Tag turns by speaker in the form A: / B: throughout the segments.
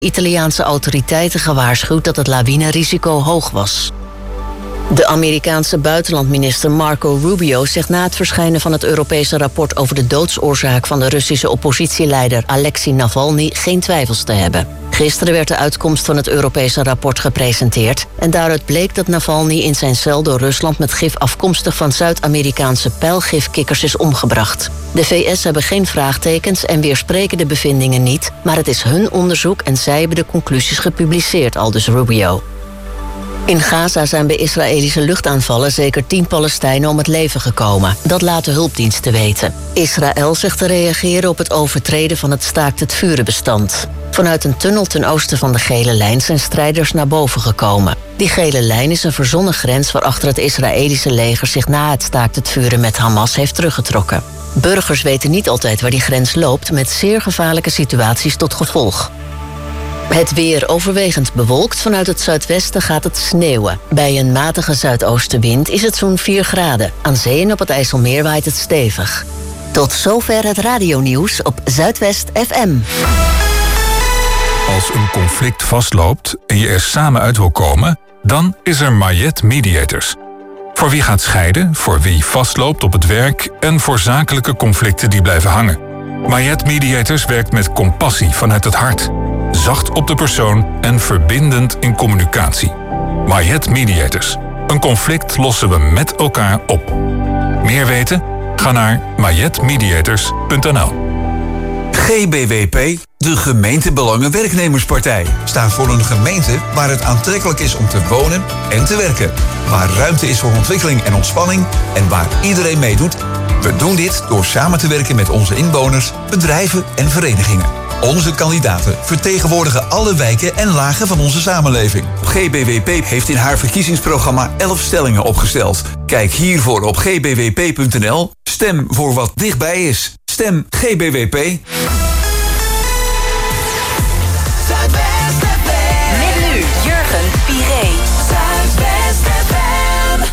A: Italiaanse autoriteiten gewaarschuwd dat het lawinerisico hoog was. De Amerikaanse buitenlandminister Marco Rubio zegt na het verschijnen van het Europese rapport over de doodsoorzaak van de Russische oppositieleider Alexei Navalny geen twijfels te hebben. Gisteren werd de uitkomst van het Europese rapport gepresenteerd en daaruit bleek dat Navalny in zijn cel door Rusland met gif afkomstig van Zuid-Amerikaanse pijlgifkikkers is omgebracht. De VS hebben geen vraagtekens en weerspreken de bevindingen niet, maar het is hun onderzoek en zij hebben de conclusies gepubliceerd, aldus Rubio. In Gaza zijn bij Israëlische luchtaanvallen zeker 10 Palestijnen om het leven gekomen. Dat laten hulpdiensten weten. Israël zegt te reageren op het overtreden van het staakt-het-vuren-bestand. Vanuit een tunnel ten oosten van de Gele Lijn zijn strijders naar boven gekomen. Die Gele Lijn is een verzonnen grens waarachter het Israëlische leger zich na het staakt-het-vuren met Hamas heeft teruggetrokken. Burgers weten niet altijd waar die grens loopt, met zeer gevaarlijke situaties tot gevolg. Het weer overwegend bewolkt. Vanuit het zuidwesten gaat het sneeuwen. Bij een matige zuidoostenwind is het zo'n 4 graden. Aan zee en op het IJsselmeer waait het stevig. Tot zover het radionieuws op Zuidwest FM.
B: Als een conflict vastloopt en je er samen uit wil komen, dan is er Mayet Mediators. Voor wie gaat scheiden, voor wie vastloopt op het werk en voor zakelijke conflicten die blijven hangen. Mayet Mediators werkt met compassie vanuit het hart. Zacht op de persoon en verbindend in communicatie. Mayet Mediators. Een conflict lossen we met elkaar op. Meer weten? Ga naar mayetmediators.nl.
C: GBWP, de gemeentebelangen-werknemerspartij, staat voor een gemeente waar het aantrekkelijk is om te wonen en te werken. Waar ruimte is voor ontwikkeling en ontspanning en waar iedereen meedoet. We doen dit door samen te werken met onze inwoners, bedrijven en verenigingen. Onze kandidaten vertegenwoordigen alle wijken en lagen van onze samenleving. GBWP heeft in haar verkiezingsprogramma 11 stellingen opgesteld. Kijk hiervoor op gbwp.nl. Stem voor wat dichtbij is. Stem GBWP.
D: Met nu Jurgen Piré. Zuidwest FM.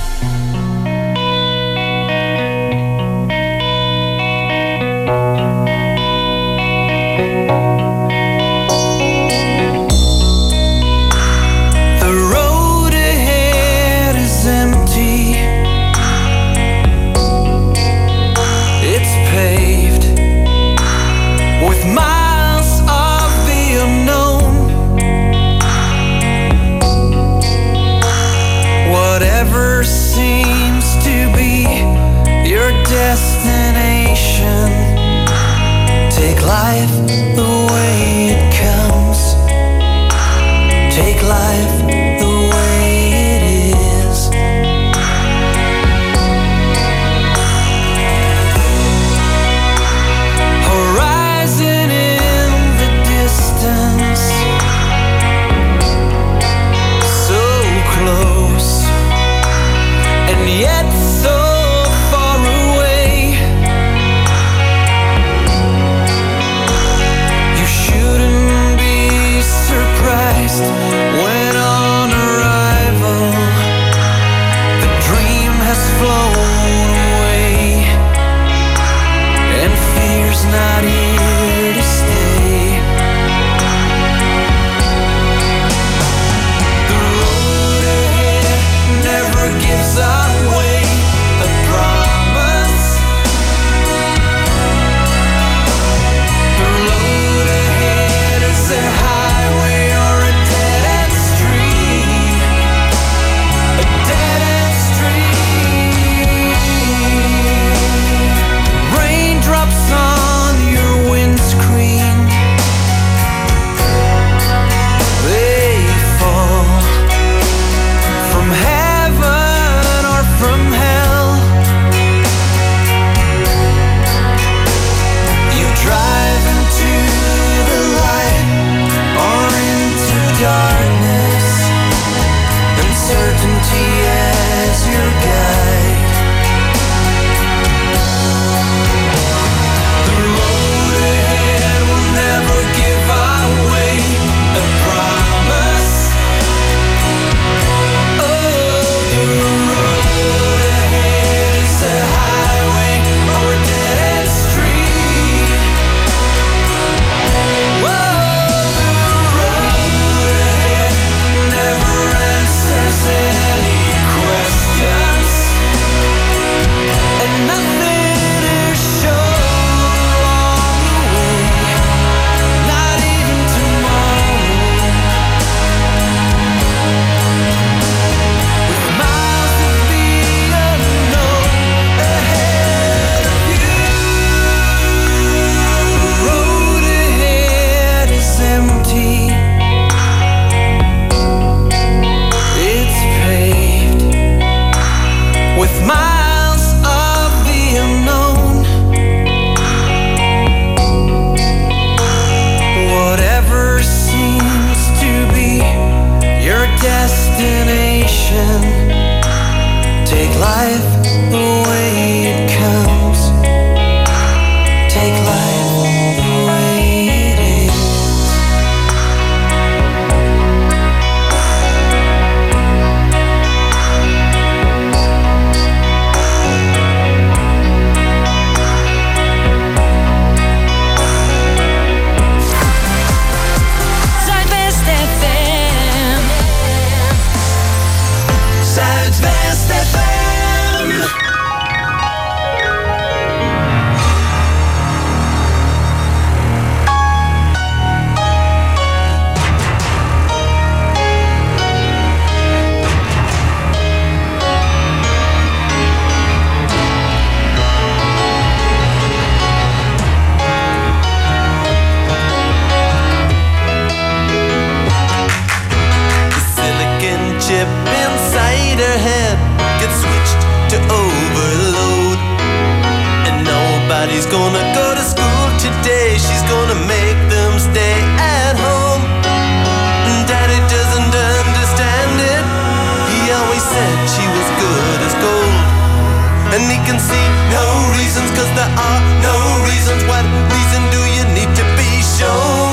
E: gonna go to school today. She's gonna make them stay at home. Daddy doesn't understand it. He always said she was good as gold. And he can see no reasons, 'cause there are no reasons. What reason do you need to be shown?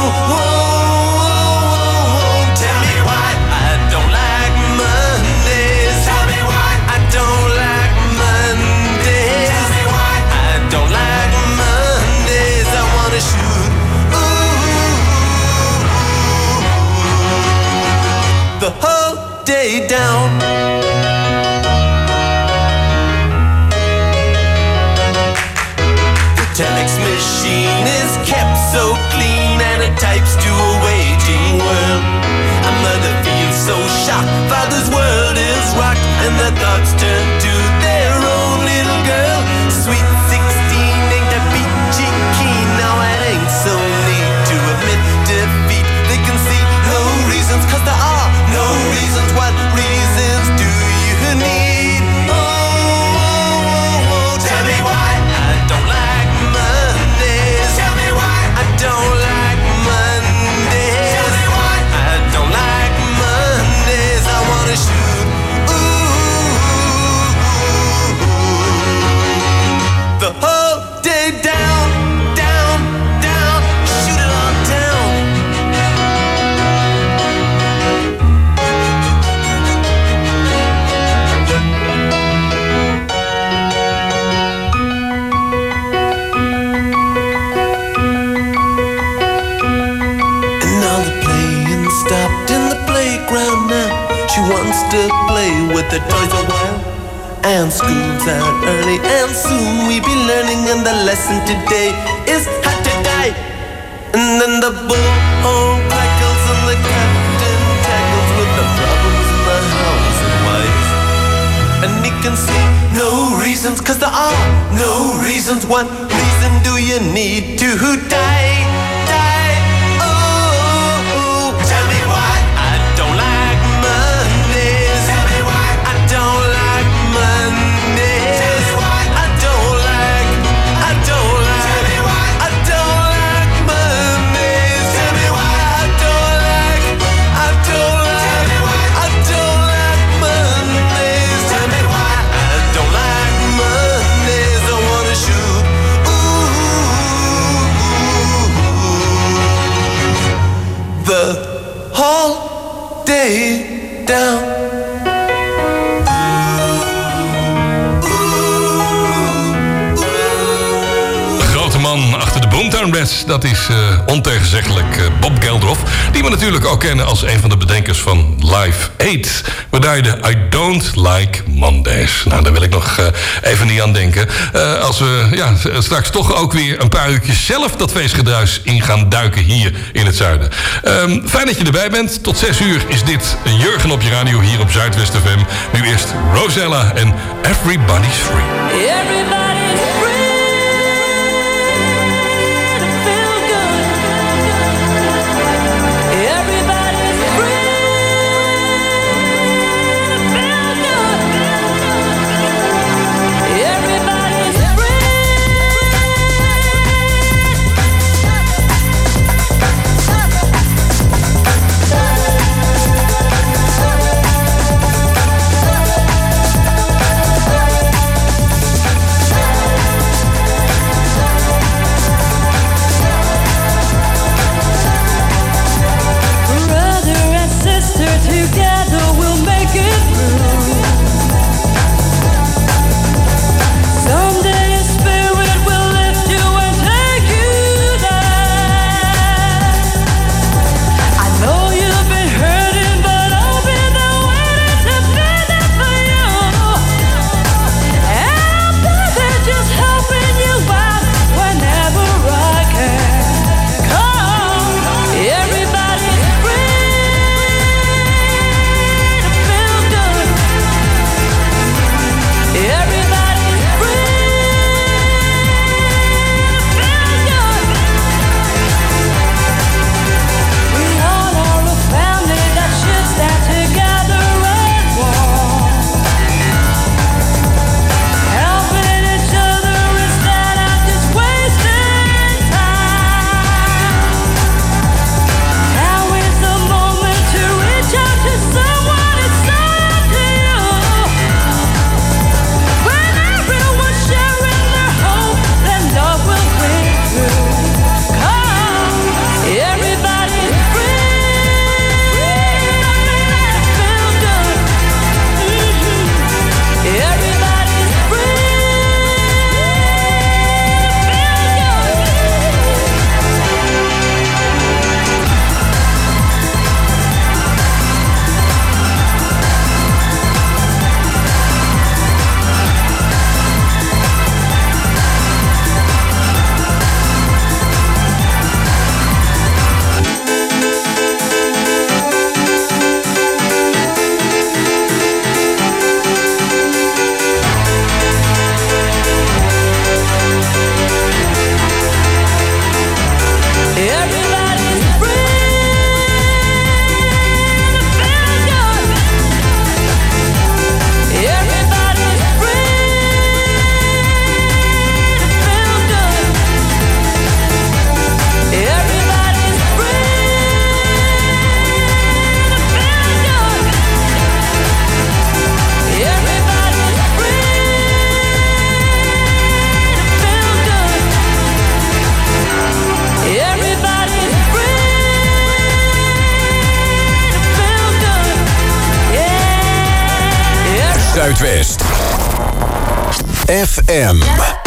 E: Tell me why I don't like Mondays. Tell me why I don't like Mondays. Tell me why I don't like Mondays. I wanna shoot the whole day down. Telex machine is kept so clean, and it types to a waging world. A mother feels so shocked, father's world is rocked, and the thoughts turn to their own little girl. Sweet 16 ain't that peachy keen. Now it ain't so neat to admit defeat. They can see no reasons, 'cause there are no reasons. What reasons do you need? Oh, tell me why I don't like Mondays. Tell me why I don't like Mondays. Tell me why I don't like Mondays. I wanna shoot the whole day down, down, down. Shoot it all down. And all the playing stopped in the playground now. She wants to play with the toys a while. And school's out early, and soon we be learning. And the lesson today is how to die. And then the bullhorn crackles, and the captain tackles with the problems in the house and wives. And he can see no reasons, 'cause there are no reasons. What reason do you need to die? Die. Oh, tell me why I don't like Mondays. Tell me why I don't like Mondays. Tell me why I don't like. Tell me why I don't like Mondays. Tell me why I don't like. Tell me why I don't like Mondays. Tell me why I don't like Mondays. I wanna shoot the whole day down.
F: De grote man achter de Boomtown Rats, dat is ontegenzeggelijk Bob Geldof. Die we natuurlijk ook kennen als een van de bedenkers van Live Aid. We draaiden I Don't Like Mondays. Nou, daar wil ik nog even niet aan denken. Als we straks toch ook weer een paar uurtjes zelf dat feestgedruis in gaan duiken hier in het zuiden. Fijn dat je erbij bent. Tot 6 uur is dit Jurgen op je radio hier op Zuidwest FM. Nu eerst Rosella en Everybody's Free.
D: Everybody's free to feel good. Everybody's free to feel good. Everybody's free.
G: Zuidwest. FM.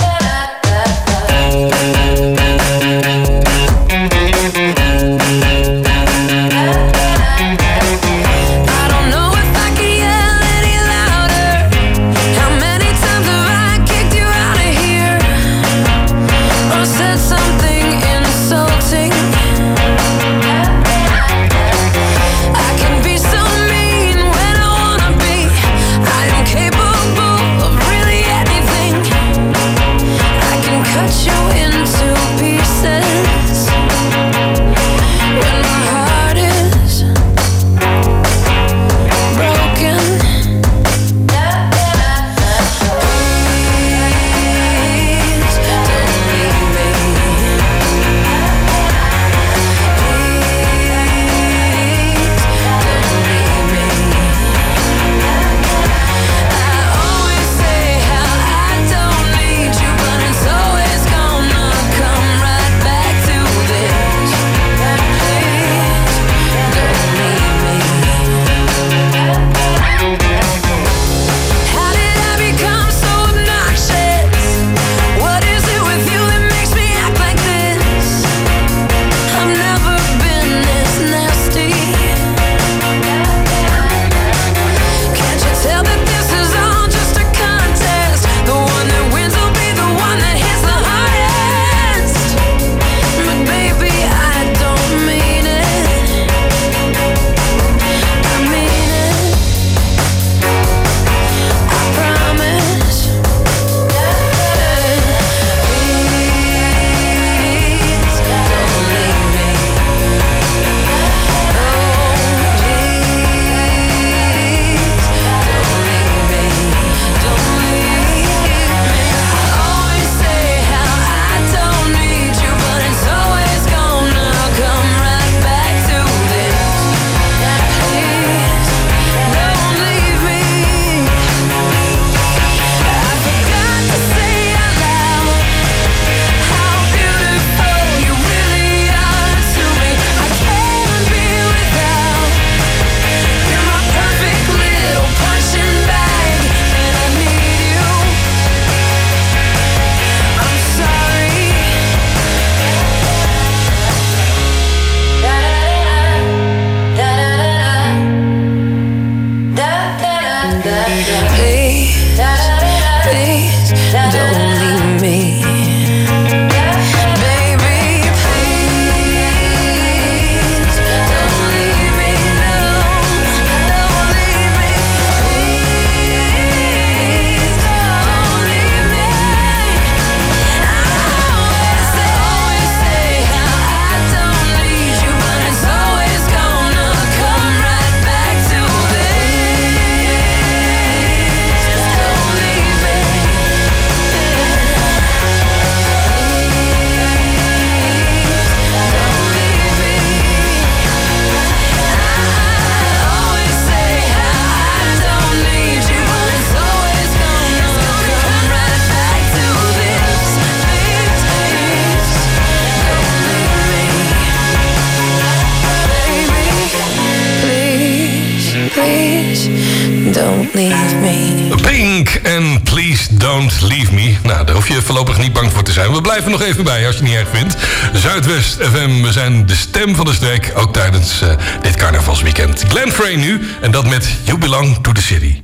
H: Don't leave me.
F: Pink en Please Don't Leave Me. Nou, daar hoef je voorlopig niet bang voor te zijn. We blijven nog even bij als je het niet erg vindt. Zuidwest FM, we zijn de stem van de streek. Ook tijdens dit carnavalsweekend. Glenn Frey nu. En dat met You Belong to the City.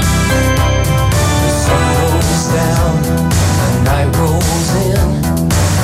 E: Down, the night rolls in.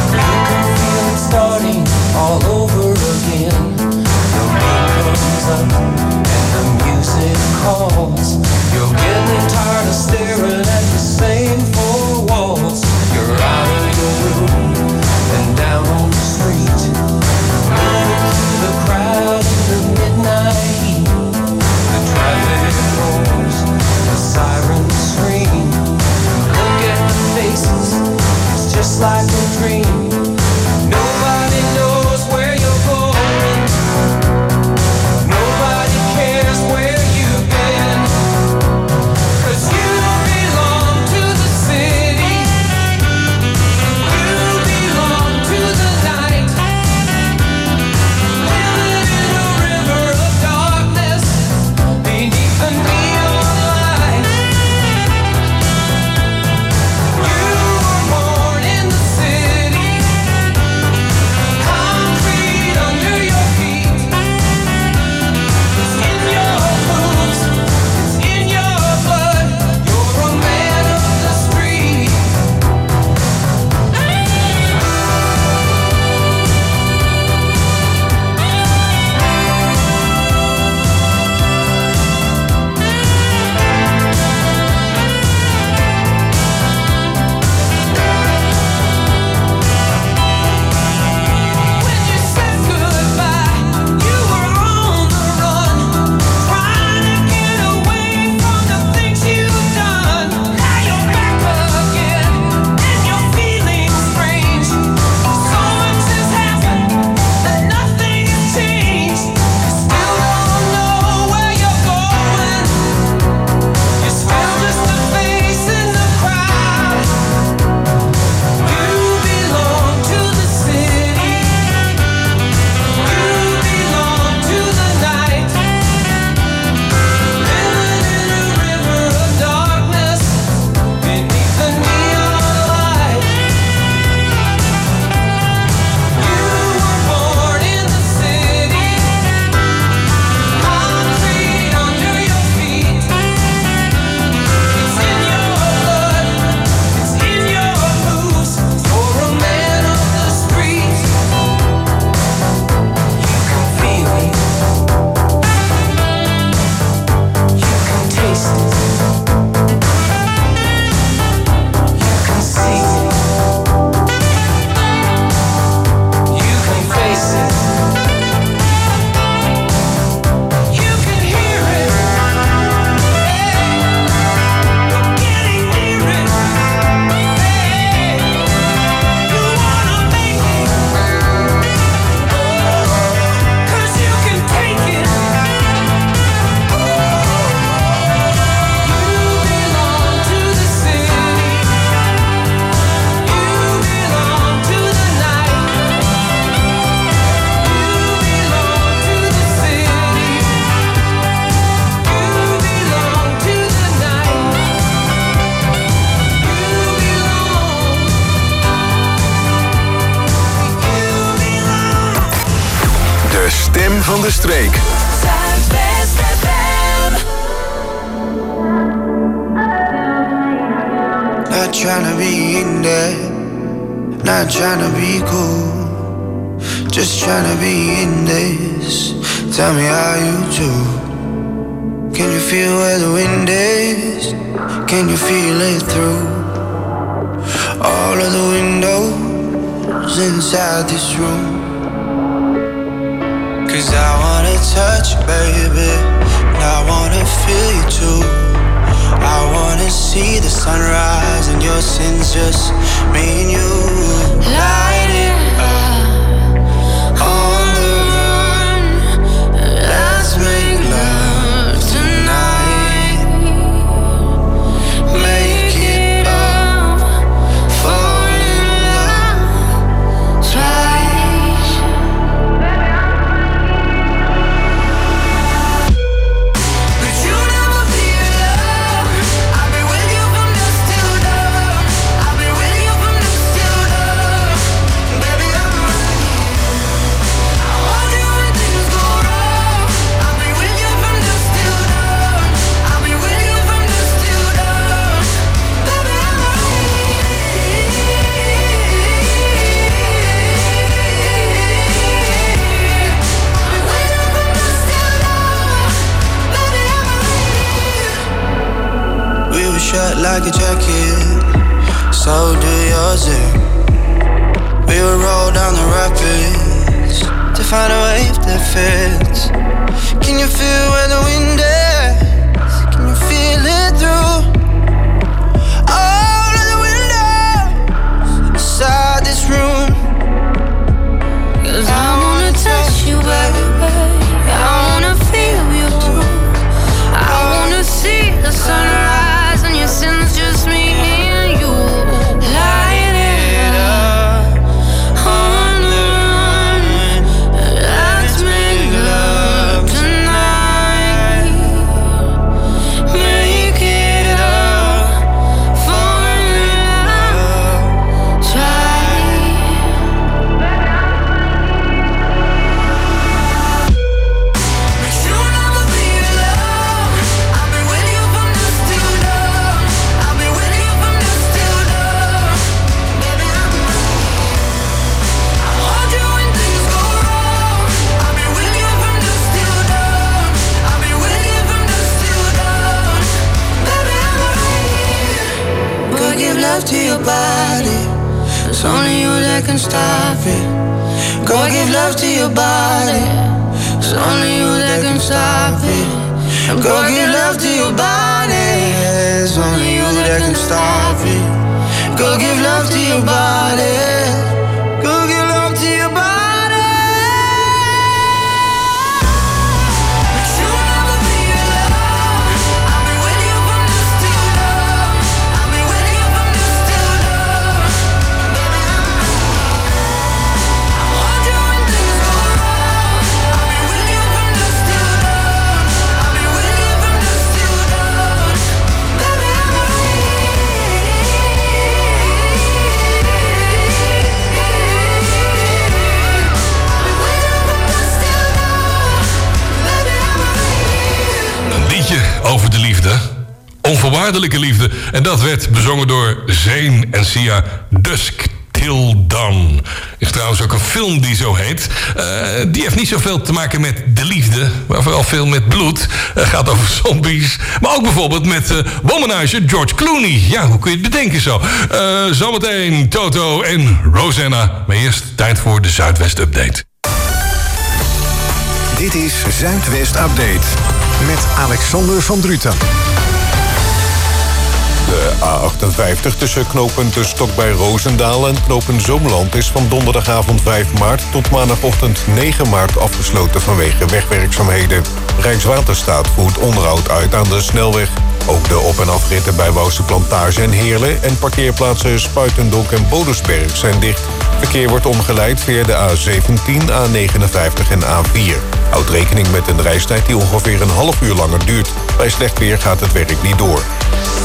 G: van de streek.
D: Zuidwest FM.
I: Not tryna be in there, not tryna be cool, just tryna be in this. Tell me how you do. Can you feel where the wind is? Can you feel it through all of the windows inside this room? 'Cause I wanna touch you, baby, and I wanna feel you too. I wanna see the sunrise and your sins, just me and you. Light it up on the run. Let's make love tonight. Make it up, fall in love twice. But you never be alone. I'll be with you from dusk till dawn. I'll be with you from dusk till dawn. Baby, I'm right. I want you when things go wrong. I'll be with you from dusk till dawn. I'll be with you from dusk till dawn. Baby, I'm right. I'll be with you from dusk till dawn. Baby, I'm right. We were shut like a jacket, so do yours. We would roll down the rapids to find a wave that fits. Can you feel where the wind is? Can you feel it through all of the windows inside this room? 'Cause I wanna touch you, baby. I wanna feel you too. I wanna see the sunrise and your sins, just me and you. Light it up on the run. Let's make love tonight. Make it up, fall in love twice. But you never be alone. I'll be with you from dusk till dawn. I'll be with you from dusk till dawn. Baby, I'm right. I want you when things go wrong. I'll be with you from dusk till dawn. I'll be with you from dusk till dawn. Baby, I'm right. Go give love to your body. It's only you that can stop it. Go give love to your body. It's only you that can stop it. Go give love to your body. It's only you that can stop it. Go give love to your body. Go give love to your body. But you never be alone. I'll be with you from dusk till dawn. I'll be with you from dusk till dawn. Baby, I'm right. I want you when things go wrong. I'll be with you from dusk till dawn. I'll be with you from dusk till dawn. Baby, I'm
F: Een liedje over de liefde. Onvoorwaardelijke liefde. En dat werd bezongen door Zayn en Sia. Dusk Till Dawn. Is trouwens ook een film die zo heet. Die heeft niet zoveel te maken met de liefde, maar vooral veel met bloed. Gaat over zombies. Maar ook bijvoorbeeld met womanizer George Clooney. Ja, hoe kun je het bedenken zo? Zometeen Toto en Rosanna. Maar eerst tijd voor de Zuidwest Update.
G: Dit is Zuidwest Update met Alexander van Druten.
J: De A58 tussen knooppunt Stok bij Roosendaal en knooppunt Zoomland is van donderdagavond 5 maart tot maandagochtend 9 maart afgesloten vanwege wegwerkzaamheden. Rijkswaterstaat voert onderhoud uit aan de snelweg. Ook de op- en afritten bij Wouwse Plantage en Heerlen en parkeerplaatsen Spuitendonk en Bodersberg zijn dicht. Verkeer wordt omgeleid via de A17, A59 en A4. Houd rekening met een reistijd die ongeveer een half uur langer duurt. Bij slecht weer gaat het werk niet door.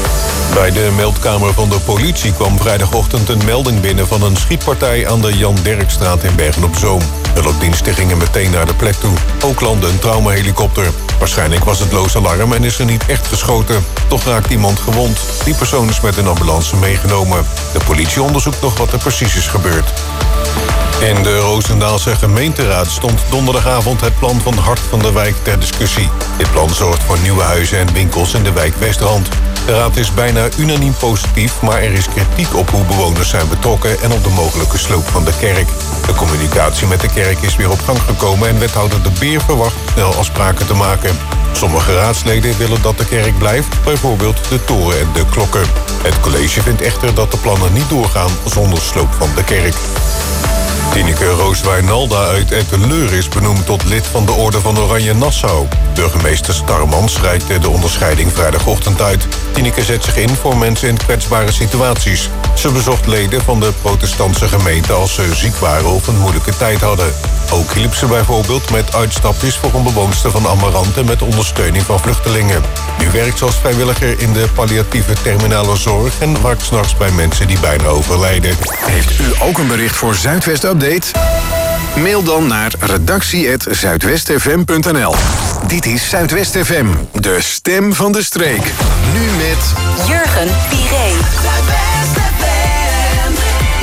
J: Bij de meldkamer van de politie kwam vrijdagochtend een melding binnen van een schietpartij aan de Jan Derkstraat in Bergen-op-Zoom. Hulpdiensten gingen meteen naar de plek toe. Ook landde een traumahelikopter. Waarschijnlijk was het loos alarm en is er niet echt geschoten. Toch raakt iemand gewond. Die persoon is met een ambulance meegenomen. De politie onderzoekt nog wat er precies is gebeurd. In de Roosendaalse gemeenteraad stond donderdagavond het plan van Hart van de Wijk ter discussie. Dit plan zorgt voor nieuwe huizen en winkels in de wijk Westrand. De raad is bijna unaniem positief, maar er is kritiek op hoe bewoners zijn betrokken en op de mogelijke sloop van de kerk. De communicatie met de kerk is weer op gang gekomen en wethouder De Beer verwacht snel afspraken te maken. Sommige raadsleden willen dat de kerk blijft, bijvoorbeeld de toren en de klokken. Het college vindt echter dat de plannen niet doorgaan zonder sloop van de kerk. Tineke Roos-Wijnalda uit Etteleur is benoemd tot lid van de Orde van Oranje Nassau. Burgemeester Starmans reikte de onderscheiding vrijdagochtend uit. Tineke zet zich in voor mensen in kwetsbare situaties. Ze bezocht leden van de protestantse gemeente als ze ziek waren of een moeilijke tijd hadden. Ook hielp ze bijvoorbeeld met uitstapjes voor een bewoonster van Amarant en met ondersteuning van vluchtelingen. Nu werkt ze als vrijwilliger in de palliatieve terminale zorg en waakt 's nachts bij mensen die bijna overlijden.
G: Heeft u ook een bericht voor Zuidwest Update? Mail dan naar redactie@zuidwestfm.nl. Dit is Zuidwest FM, de stem van de streek. Nu met
K: Jurgen Piré.
D: Zuidwest FM.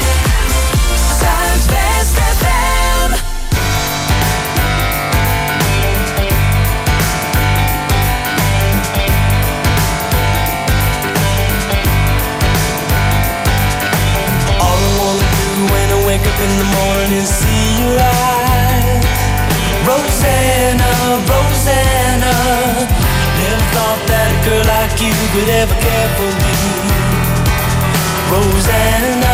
D: Zuidwest FM.
E: All I wanna do when I wake up in the morning is see your eyes. Rosanna, Rosanna. Never thought that a girl like you could ever care for me. Rosanna.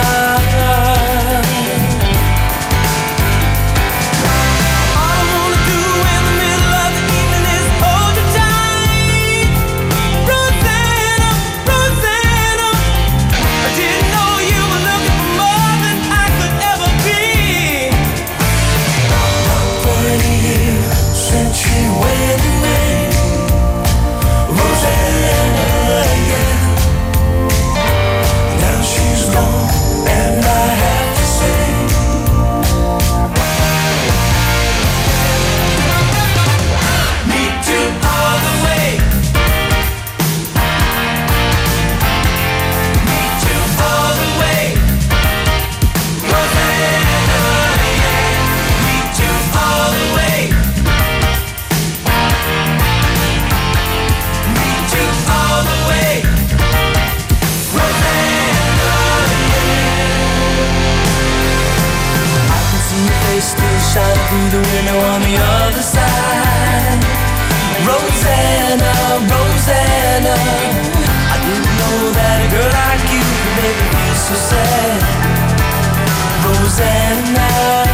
E: All I wanna do in the middle of the evening is hold you tight. Rosanna, Rosanna. I didn't know you were looking for more than I could ever be. 20 years since she went away. Rosanna, yeah. Now she's gone, and I have to say, me too all the way. Me too all the way. Rosanna, yeah. Me too all the way. Me too all the way. Rosanna, yeah. I can see your face still shining through the window on the other side. Rosanna, Rosanna. I didn't know that a girl like you could make me feel so sad. Rosanna.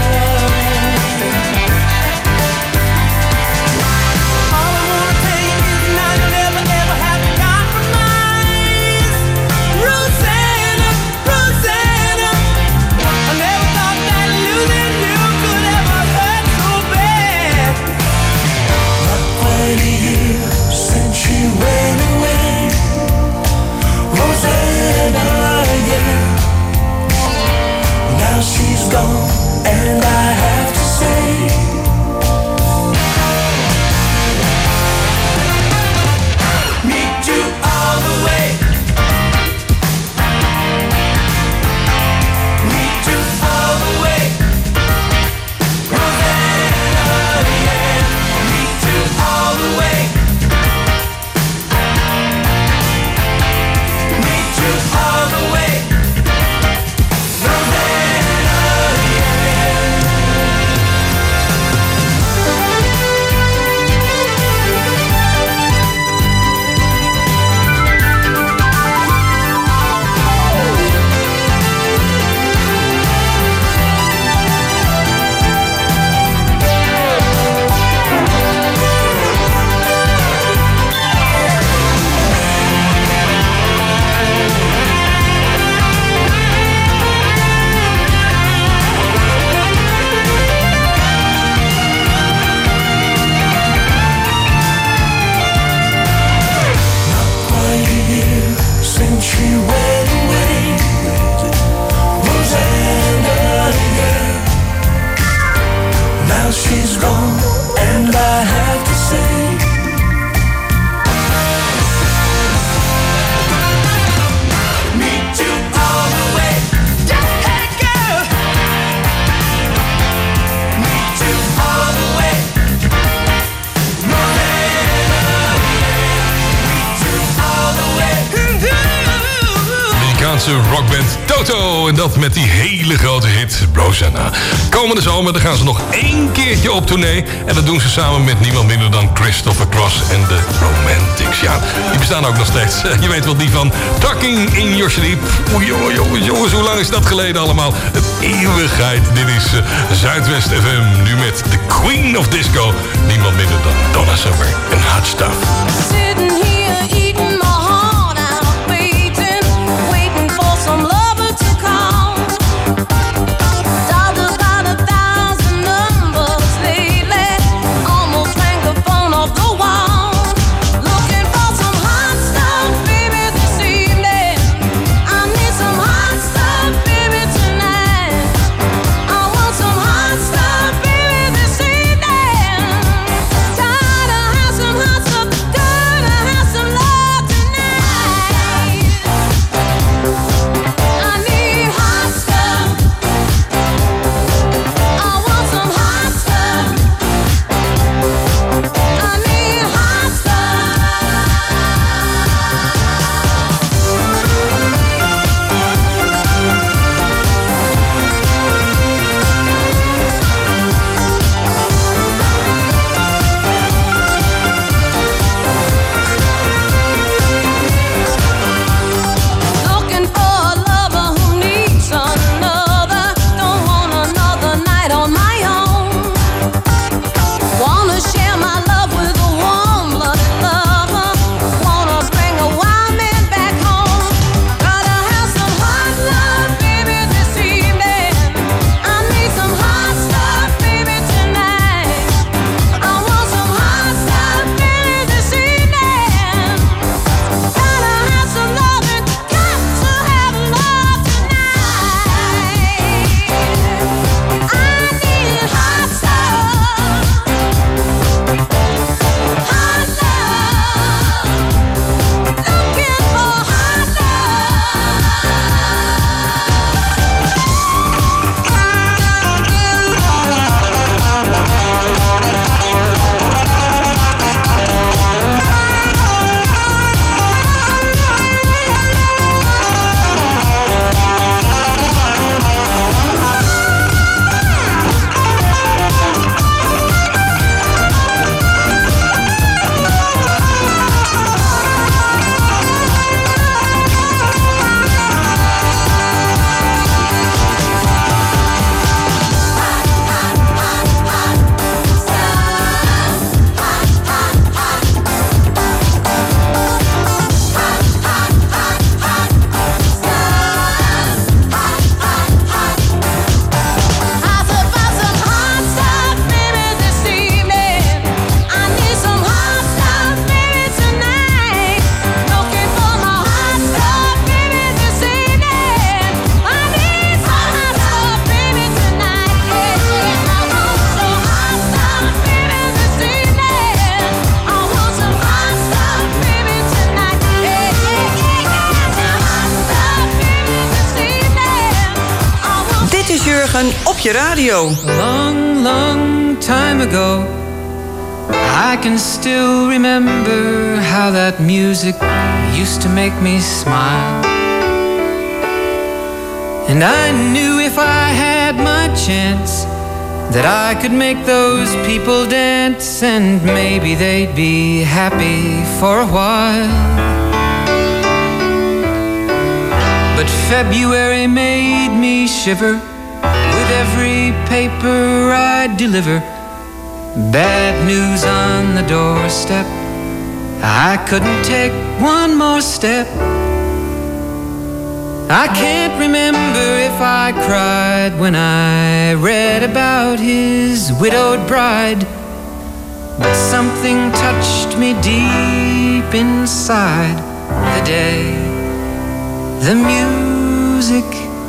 E: All I wanna tell you is now you'll never ever have to compromise. Rosanna, Rosanna. I never thought that losing you could ever hurt so bad. Not 20 years since she went away. Rosanna.
F: Amerikaanse rockband Toto. En dat met die hele grote hit Rosanna. Komende zomer dan gaan ze nog 1 keertje op tournee. En dat doen ze samen met niemand minder dan Christopher Cross en de Romantics. Ja, die bestaan ook nog steeds. Je weet wel, die van Talking in Your Sleep. Oei, jongens, hoe lang is dat geleden allemaal? Een eeuwigheid. Dit is Zuidwest FM. Nu met The Queen of Disco. Niemand minder dan Donna Summer en Hot Stuff.
I: Sitting here eating my heart out, waiting for some lover to call. Dialed about 1,000 numbers lately, almost rang the phone off the wall. Looking for some hot stuff, baby, this evening. I need some hot stuff, baby, tonight. I want some hot stuff, baby, this evening. Gotta have some hot stuff, gotta have some love tonight. I need hot stuff. I want some hot stuff. I need hot stuff. Looking for a lover who needs another. Don't want another night on my own. Wanna share my love with a warm-blooded lover. Wanna bring a wild man back home. Gotta have some hot love, baby, this evening. I need some hot stuff, baby, tonight. I want some hot stuff, baby, this evening. Gotta have some loving, got to have love tonight. I need hot stuff. Hot love. Looking for hot
L: Dit is Jurgen op je radio.
M: Long, long time ago, I can still remember how that music used to make me smile. And I knew if I had my chance that I could make those people dance, and maybe they'd be happy for a while. But February made me shiver with every paper I deliver. Bad news on the doorstep. I couldn't take one more step. I can't remember if I cried when I read about his widowed bride, but something touched me deep inside the day the music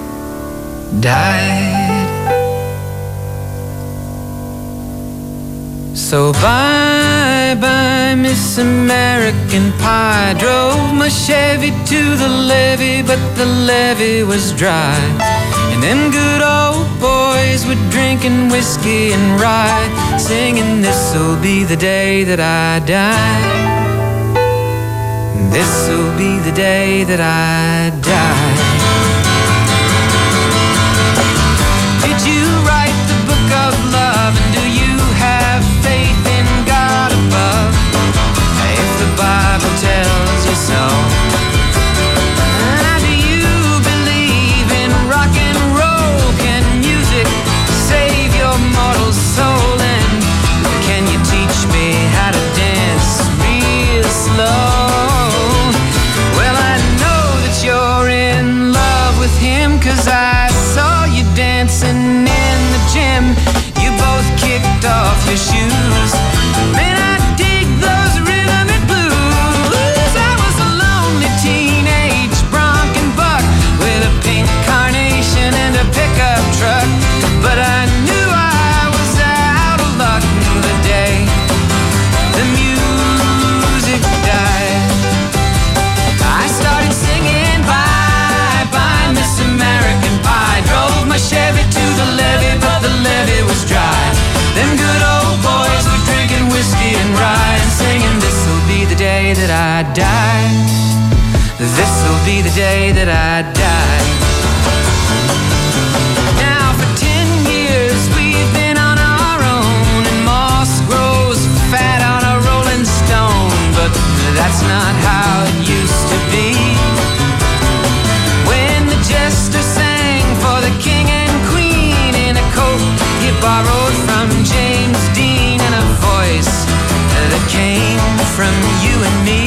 M: died. So bye-bye, Miss American Pie. Drove my Chevy to the levee, but the levee was dry. And them good old boys were drinking whiskey and rye, singing, this'll be the day that I die. This'll be the day that I die. I die. This'll be the day that I die. Now for 10 years we've been on our own, and moss grows fat on a rolling stone. But that's not how it used to be. When the jester sang for the king and queen in a coat he borrowed from James Dean, and a voice that came from you and me.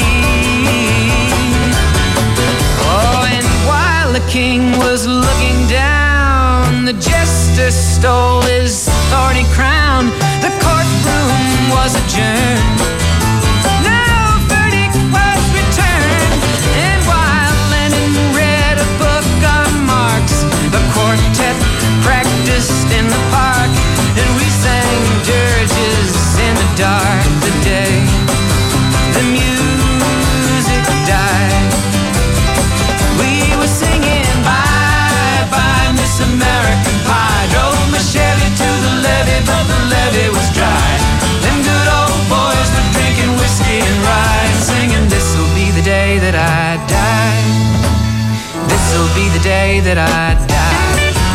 M: Oh, and while the king was looking down, the jester stole his thorny crown. The courtroom was adjourned. No verdict was returned. And while Lennon read a book on Marx, the quartet practiced in the park, and we sang dirges in the dark. The day the music died, we were singing bye bye Miss American Pie. Drove my Chevy to the levee, but the levee was dry. Them good old boys were drinking whiskey and rye, and singing this'll be the day that I die. This'll be the day that I die.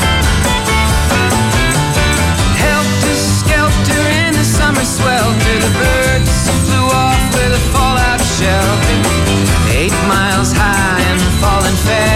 M: Helter skelter in the summer swelter, the birds flew off with a fallout shelter. 8 miles high and falling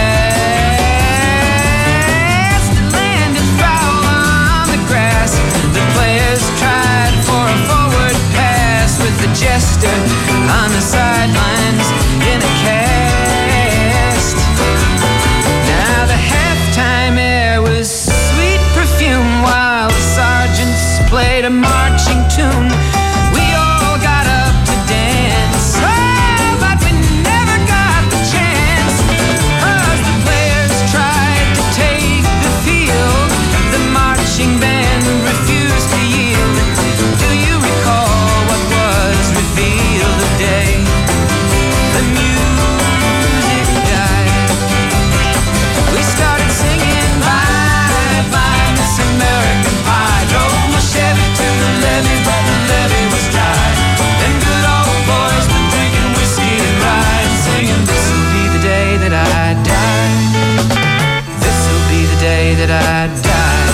M: fast, it landed foul on the grass. The players tried for a forward pass, with the jester on the sidelines in a cast. Now the halftime air was sweet perfume, while the sergeants played a marching tune. We all got up to dance, oh, but we never got the chance, 'cause the players tried to take the field. The marching band refused to yield. Do you recall what was revealed the day the music died? We started singing bye bye Miss American Pie. Drove my Chevy to the levee, but the levee was dry. Them good old boys were drinking whiskey and rye, and singing this'll be the day that I die. This'll be the day that I die.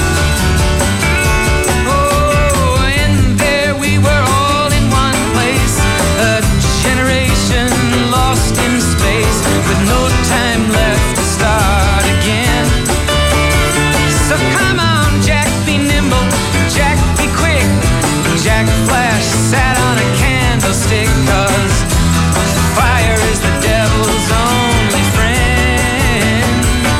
M: Oh, and there we were all in one place, a generation lost in space, with no time left to start again. So come on, Jack, be nimble, Jack, be quick. Jack Flash sat on a candlestick, 'cause fire is the devil's only friend.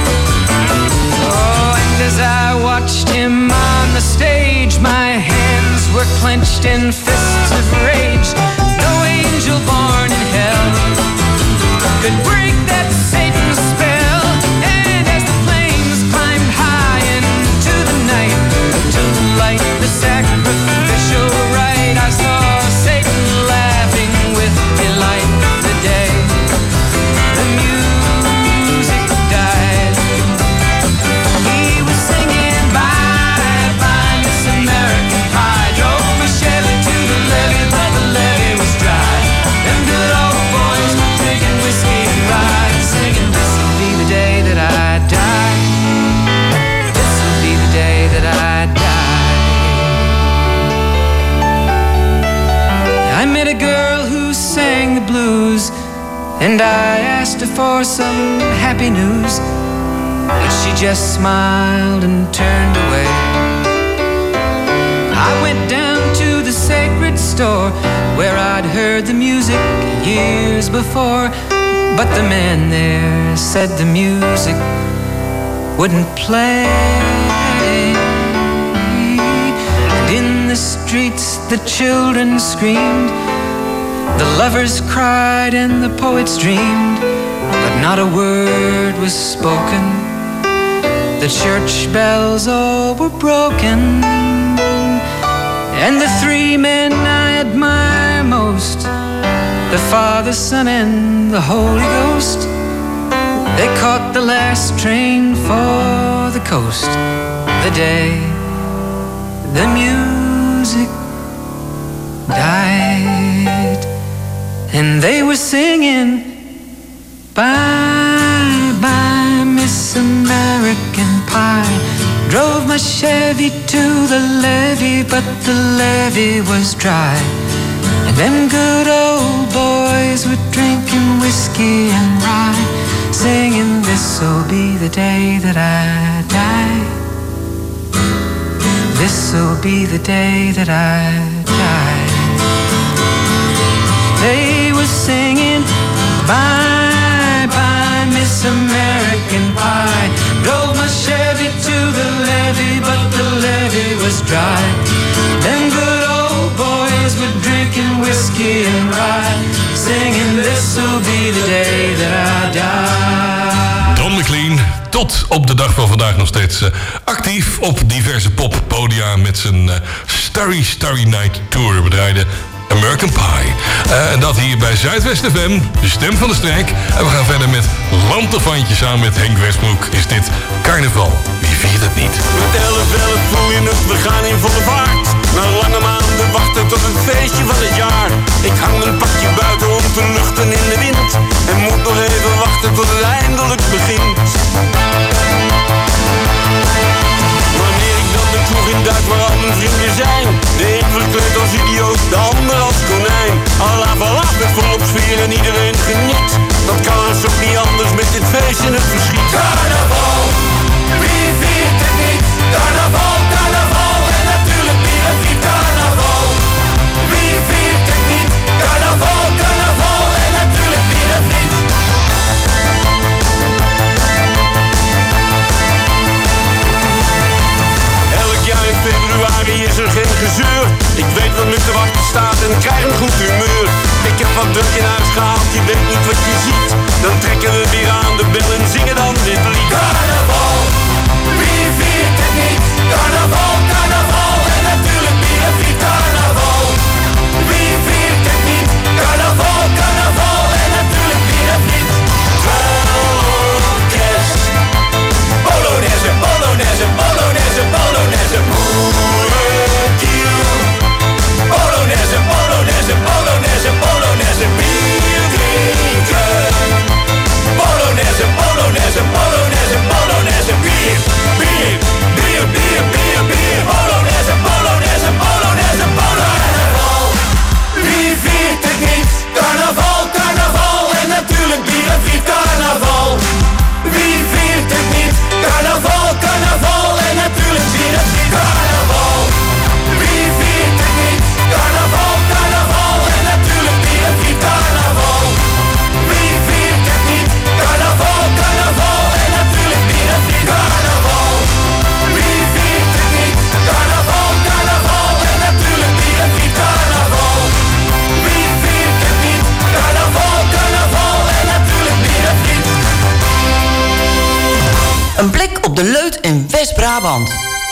M: Oh, and as I watched him on the stage, my hands were clenched in fists of rage. No angel born in hell could break that Satan spell. And as the flames climbed high into the night to light the sacrificial rite, I saw Satan laughing with delight. The day the music died, he was singing bye bye Miss American Pie. Drove my Chevy to the levee, but the levee was dry. Them good old boys were drinking whiskey and rye, and singing this'll be the day that I die. This'll be the day that I die. I met a girl who sang the blues, and I asked her for some happy news, but she just smiled and turned away. I went down to the sacred store where I'd heard the music years before, but the man there said the music wouldn't play. And in the streets the children screamed, the lovers cried and the poets dreamed, but not a word was spoken. The church bells all were broken, and the 3 men I admire most, the Father, Son, and the Holy Ghost, they caught the last train for the coast. The day the music died. and they were singing, bye, bye, Miss American Pie. Drove my Chevy to the levee, but the levee was dry. And them good old boys were drinking whiskey and rye, singing, this'll be the day that I die. This'll be the day that I die. They were singing, bye, bye, Miss American Pie. Drove my Chevy to the levee, but the levee was dry. Them good old boys were drinking whiskey and rye, singing, this'll be the day that I die.
F: Don McLean, tot op de dag van vandaag nog steeds actief op diverse poppodia met zijn Starry Starry Night Tour. We draaiden American Pie. En dat hier bij Zuidwest FM, de stem van de streek. En we gaan verder met Lanterfantje samen met Henk Westbroek. Is dit carnaval? Wie viert het niet?
N: Met 11 voel je het, we gaan in volle vaart. Na lange maanden wachten tot het feestje van het jaar. Ik hang mijn pakje buiten om te luchten in de wind. En moet nog even wachten tot het eindelijk begint. Wanneer ik dan de kroeg in duik waar al mijn vrienden zijn. De een verkleed als idioot, de ander als konijn. Allah verlaat met volop sfeer en iedereen geniet. Dat kan dus ook niet anders met dit feest in het verschiet.
I: Carnaval, wie viert het niet? Carnaval, carnaval en natuurlijk wie het viert carnaval. Wie viert het niet? Carnaval, carnaval en natuurlijk wie het niet.
N: Elk jaar in februari is er geen gezeur. Ik weet wat me te wachten staat en krijg een goed humeur. Ik heb wat druk in huis gehaald, je weet niet wat je ziet. Dan trekken we weer aan de bel en zingen dan dit lied.
I: Carnaval, wie viert het niet? Carnaval, carnaval en natuurlijk wie het viert carnaval. Wie viert het niet? Carnaval, carnaval en natuurlijk wie het niet. Orkest, Polonaise, Polonaise, Polonaise, Polonaise, boerenkiel. Polonaise, Polonaise, Polonaise, Polonaise, bier drinken. Polonaise, Polonaise, Polonaise, Polonaise, bier, bier, bier, bier, bier, bier. Polonaise, Polonaise, Polonaise, Carnaval, wie viert het niet? Carnaval, carnaval en natuurlijk wie het viert carnaval. Wie viert het niet? Carnaval, carnaval en natuurlijk wie het viert carnaval. Wie viert het niet? Carnaval, carnaval en natuurlijk wie het viert carnaval. Wie viert het niet? Carnaval, carnaval en natuurlijk wie het viert carnaval. Wie viert het niet? Carnaval, carnaval en natuurlijk wie het viert carnaval. Wie viert het niet? Carnaval, carnaval en natuurlijk wie het viert.
L: Een blik op de Leut in West-Brabant.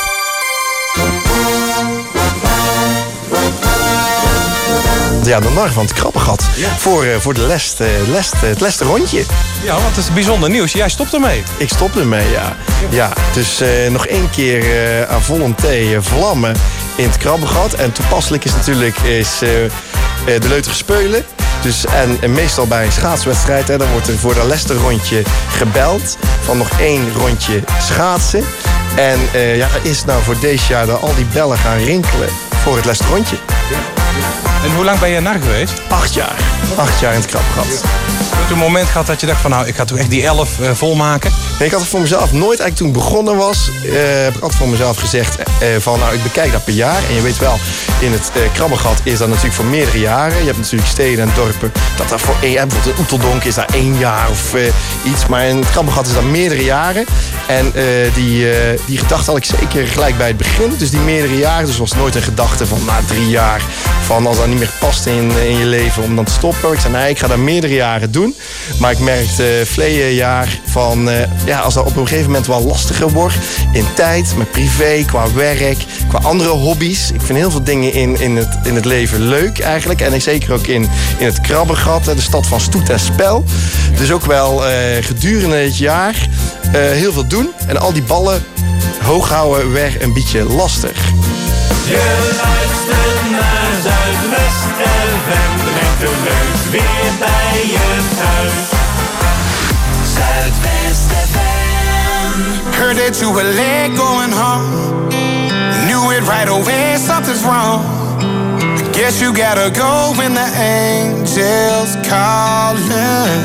O: Ja, de nar van het Krabbegat. Ja. Voor de het leste rondje.
P: Ja, want het is bijzonder nieuws. Jij stopt ermee.
O: Ik stop ermee, ja. Ja, dus nog één keer aan volonté vlammen in het Krabbegat. En toepasselijk is natuurlijk de Leutige Speulen. Dus, en meestal bij een schaatswedstrijd, hè, dan wordt er voor dat laatste rondje gebeld. Van nog 1 rondje schaatsen. En ja, is nou voor deze jaar dat al die bellen gaan rinkelen voor het laatste rondje.
P: En hoe lang ben je nar geweest?
O: 8 jaar. 8 jaar in het Krabbegat.
P: Heb je een moment gehad dat je dacht van nou, ik ga toch echt die 11 volmaken?
O: Nee, ik had het voor mezelf nooit, eigenlijk toen ik begonnen was, heb ik altijd voor mezelf gezegd van nou, ik bekijk dat per jaar. En je weet wel, in het Krabbegat is dat natuurlijk voor meerdere jaren. Je hebt natuurlijk steden en dorpen, dat voor bijvoorbeeld in Oeteldonk is dat 1 jaar of iets. Maar in het Krabbegat is dat meerdere jaren. En die gedachte had ik zeker gelijk bij het begin. Dus die meerdere jaren, dus was nooit een gedachte van na 3 jaar, van als dat niet meer past in je leven om dan te stoppen. Ik zei nee, ik ga dat meerdere jaren doen. Maar ik merkte verleden jaar van ja, als dat op een gegeven moment wel lastiger wordt in tijd, met privé, qua werk, qua andere hobby's. Ik vind heel veel dingen in het leven leuk eigenlijk. En zeker ook in het Krabbegat, de stad van stoet en spel. Dus ook wel gedurende het jaar heel veel doen. En al die ballen hoog houden werd een beetje lastig.
I: Je luistert naar Zuidwest FM, brengt de leuk
Q: weer bij je thuis. Zuidwest FM.
R: Heard that you were late going home. Knew it right away, something's wrong. Guess you gotta go when the angels calling.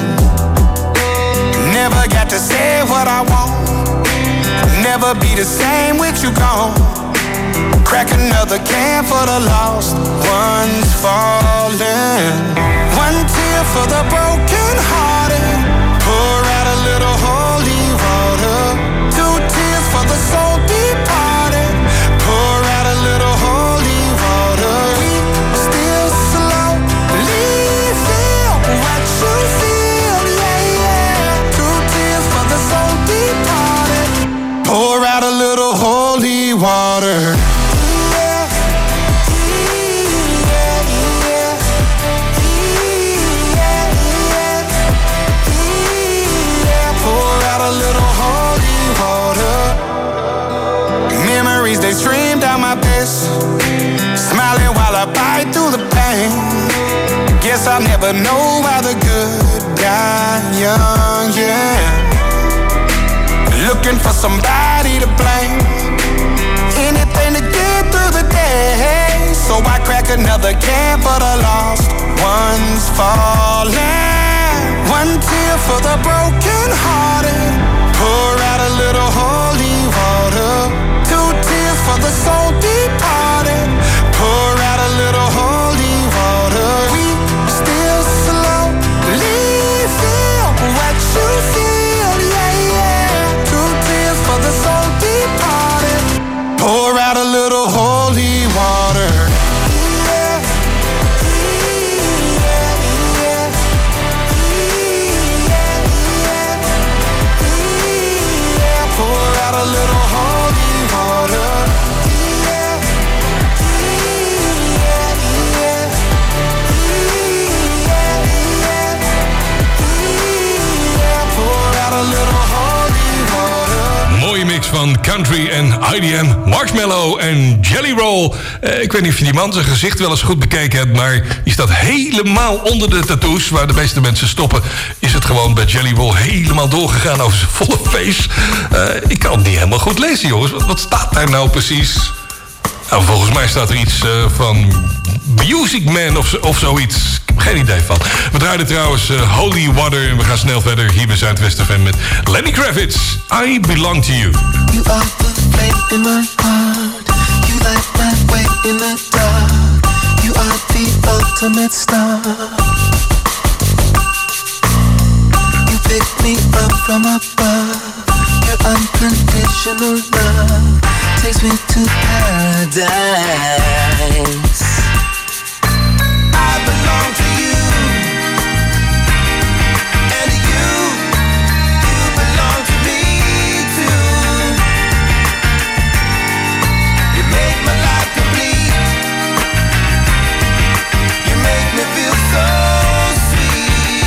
R: Never got to say what I want. Never be the same with you gone. Crack another can for the lost ones falling. One tear for the broken hearted. Pour out a little holy water. Two tears for the soul departed. Pour out a little holy water. We still slowly feel what you feel, yeah, yeah. Two tears for the soul departed. Pour out a little holy water. They stream down my face, smiling while I bite through the pain. Guess I'll never know why the good die young, yeah. Looking for somebody to blame, anything to get through the day. So I crack another can for the lost ones falling. One tear for the broken hearted. Pour out a little holy water. For the soul departed, pour out a little holy water. We still slowly feel what you feel, yeah, yeah. Two tears for the soul departed, pour out a little holy water. Yeah. Yeah, yeah. Yeah, pour out a little holy water.
F: Mooie mix van country en IDM, Marshmallow en Jelly Roll. Ik weet niet of je die man zijn gezicht wel eens goed bekeken hebt, maar die staat helemaal onder de tattoos waar de meeste mensen stoppen. Is het gewoon bij Jelly Roll helemaal doorgegaan over zijn volle face. Ik kan het niet helemaal goed lezen, jongens. Wat staat daar nou precies? Nou, volgens mij staat er iets van Music Man of zoiets. Ik heb geen idee van. We draaiden trouwens Holy Water en we gaan snel verder hier bij Zuidwest FM met Lenny Kravitz. I Belong to You.
E: You are the flame in my heart. You light my way in the dark. You are the ultimate star. You pick me up from above. Your unconditional love takes me to paradise. I belong to you, and you belong to me too. You make my life complete. You make me feel so sweet.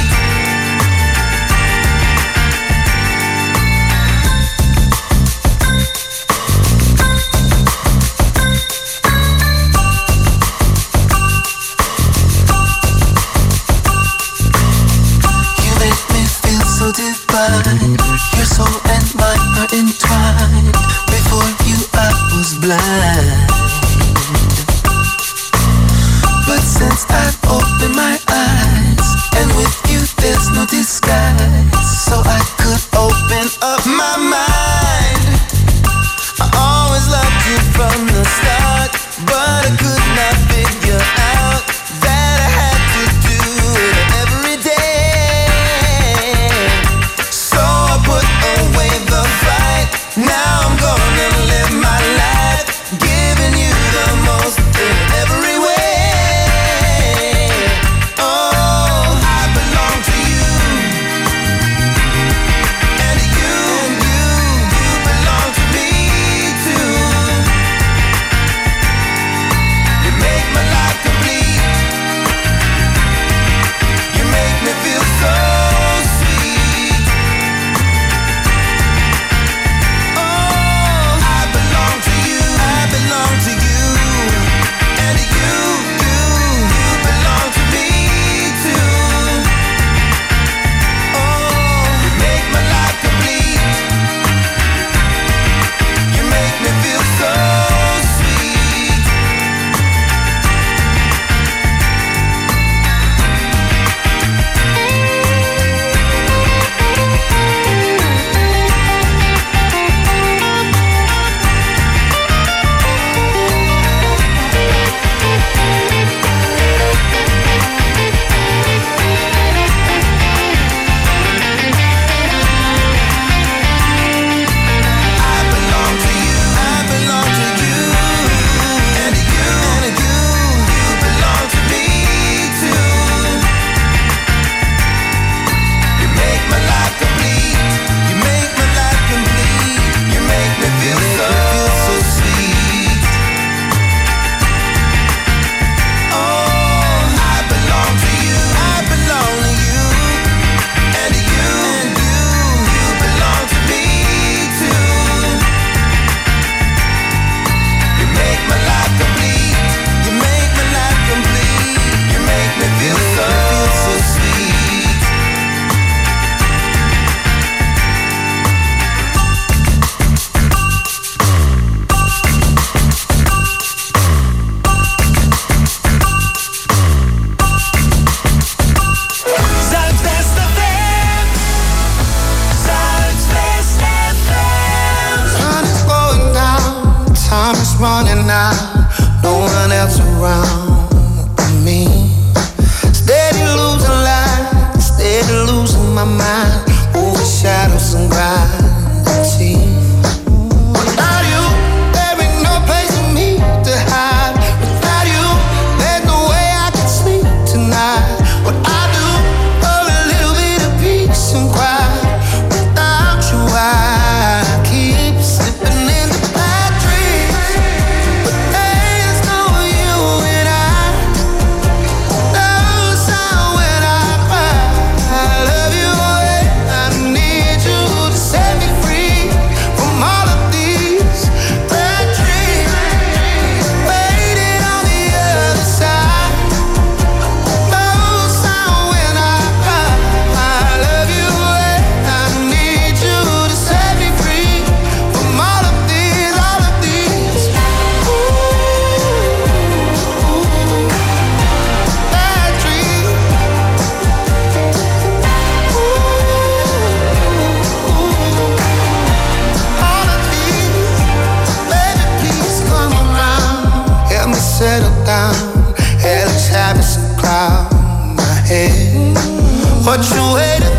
E: What you waiting